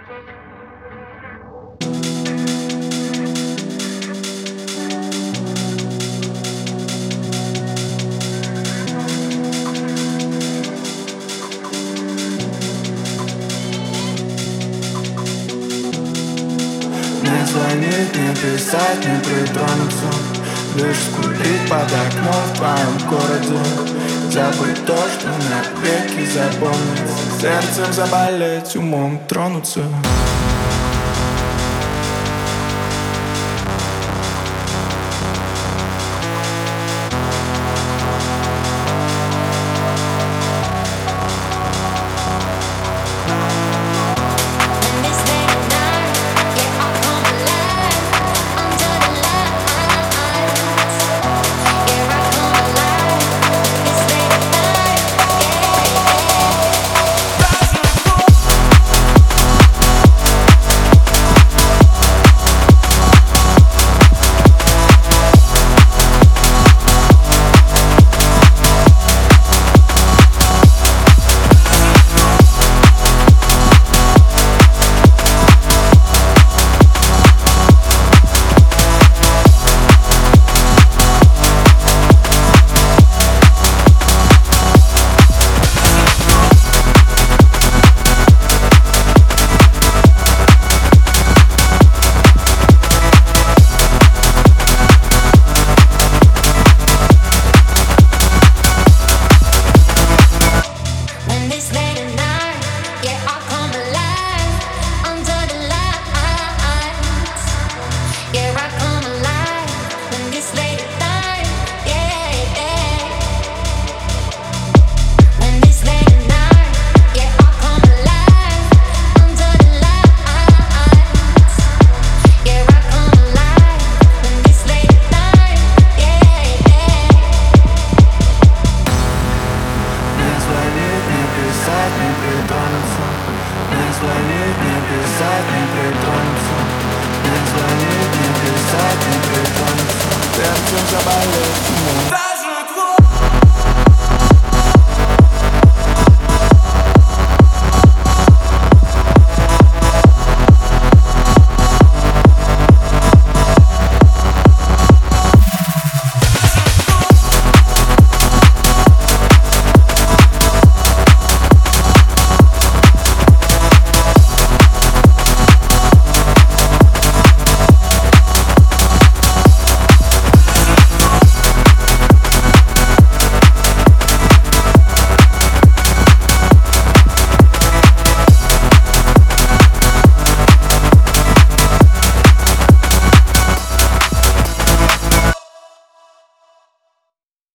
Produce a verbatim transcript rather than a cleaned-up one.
Не звонить, не писать, не притронуться, лишь скулить под окном в твоем городе. Забыть то, что навеки запомнится, сердцем заболеть, умом тронуться. Не звонить, не писать, не притронуться. Не звонить, не писать, не притронуться. Сердцем заболеть.